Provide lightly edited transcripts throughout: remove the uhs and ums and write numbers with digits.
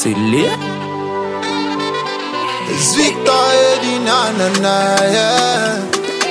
Silly. It's Victor Eddie, na, yeah.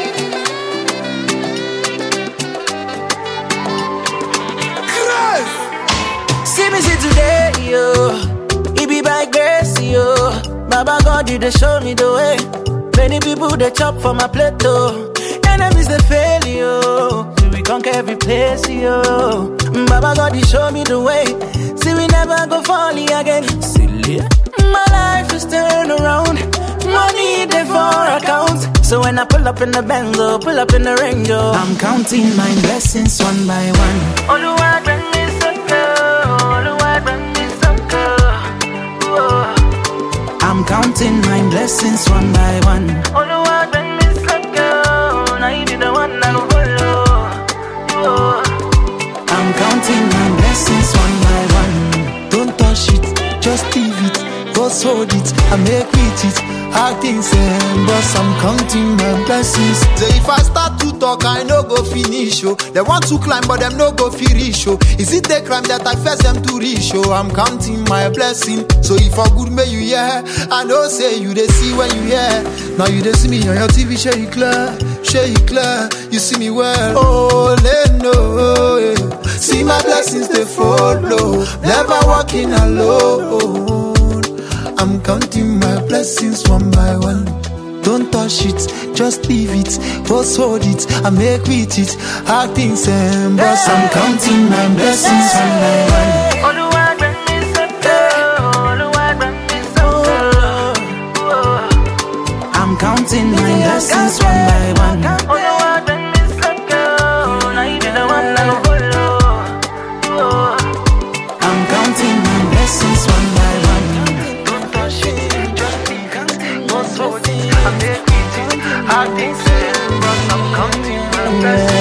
See me see today, yo. It be by grace, yo. Baba God, you they show me the way. Many people they chop for my plate, though. Enemies they fail, yo. See we conquer every place, yo. Baba God, you show me the way. See we never go falling again. Silly. My life is turned around. Money they for account. So when I pull up in the Benzo, pull up in the Range, I'm counting my blessings one by one. I'm counting my blessings one by one. I'm counting my blessings one by one. Don't touch it, just leave it. Just hold it, I make with it. Acting same, but I'm counting my blessings. So if I start to talk, I no go finish, oh. They want to climb, but them no go finish, oh. Is it the crime that I first them to reach, oh? I'm counting my blessing. So if I good may you hear, I know say you they see when you hear. Now you they see me on your TV, share it clear, you see me well. Oh, let know, yeah. See my blessings they follow, never walking alone. I'm counting my blessings one by one. Don't touch it, just leave it. Just hold it, I make with it. Acting same, but I'm counting my blessings one by one. I'm counting my blessings one by one. I'm counting my blessings one by one. I think I'm counting my blessings.